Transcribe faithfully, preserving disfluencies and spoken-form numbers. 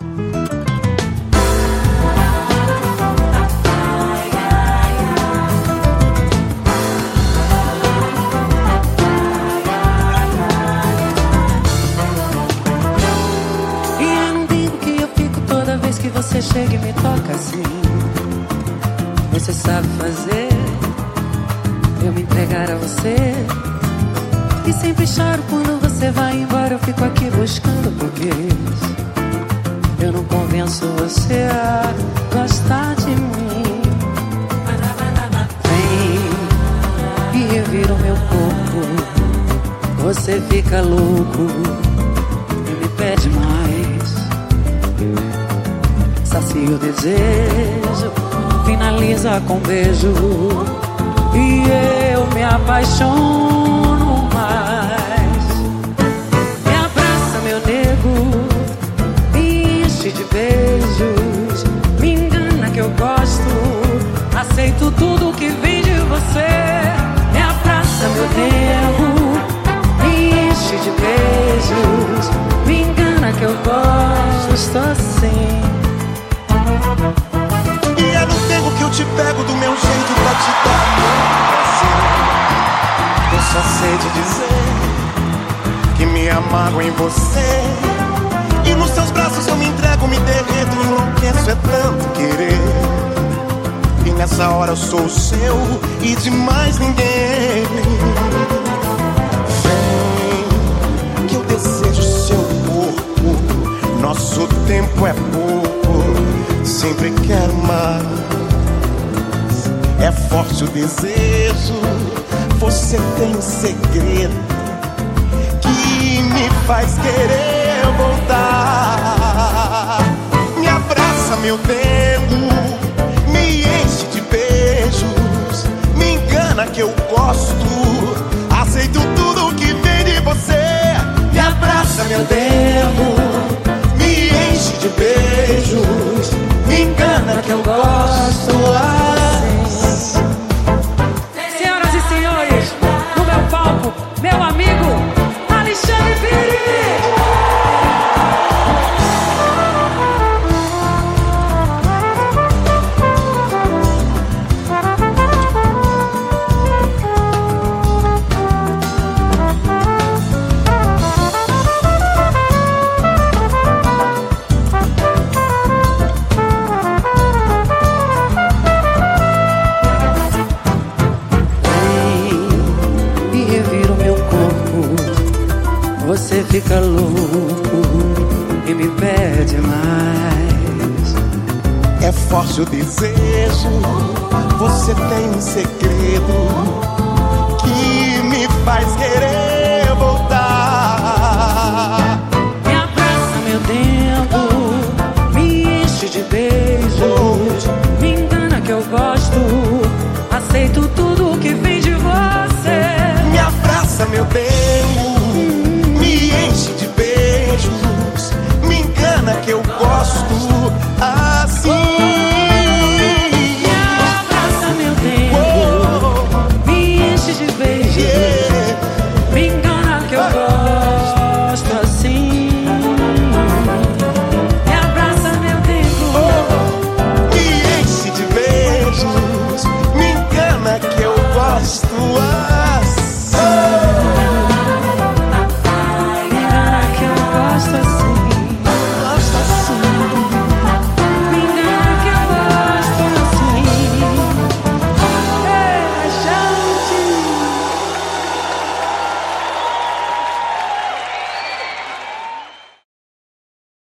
Que você chega e me toca assim. Você sabe fazer eu me entregar a você. E sempre choro quando você vai embora. Eu fico aqui buscando porquês. Eu não convenço você a gostar de mim. Vem e revira o meu corpo. Você fica louco e me pede mais. Sacia o desejo, finaliza com beijo. E eu me apaixono mais. Me abraça, meu nego, me enche de beijos. Me engana que eu gosto, aceito tudo que vem de você. Me abraça, meu nego, me enche de beijos. Me engana que eu gosto, estou assim. E é no tempo que eu te pego do meu jeito pra te dar prazer. Eu só sei te dizer que me amargo em você. E nos seus braços eu me entrego, me derreto, enlouqueço, é tanto querer. E nessa hora eu sou o seu e de mais ninguém. Vem, que eu desejo seu corpo. Nosso tempo é pouco, sempre quero mais. É forte o desejo, você tem um segredo que me faz querer voltar. Me abraça, meu dedo, me enche de beijos. Me engana que eu gosto, aceito tudo que vem de você. Me abraça, meu dedo, me enche de beijos. Me engana que eu gosto assim. Senhoras e senhores, no meu palco, meu amigo Alexandre Pires. Você fica louco e me pede mais. É forte o desejo, você tem um segredo que me faz querer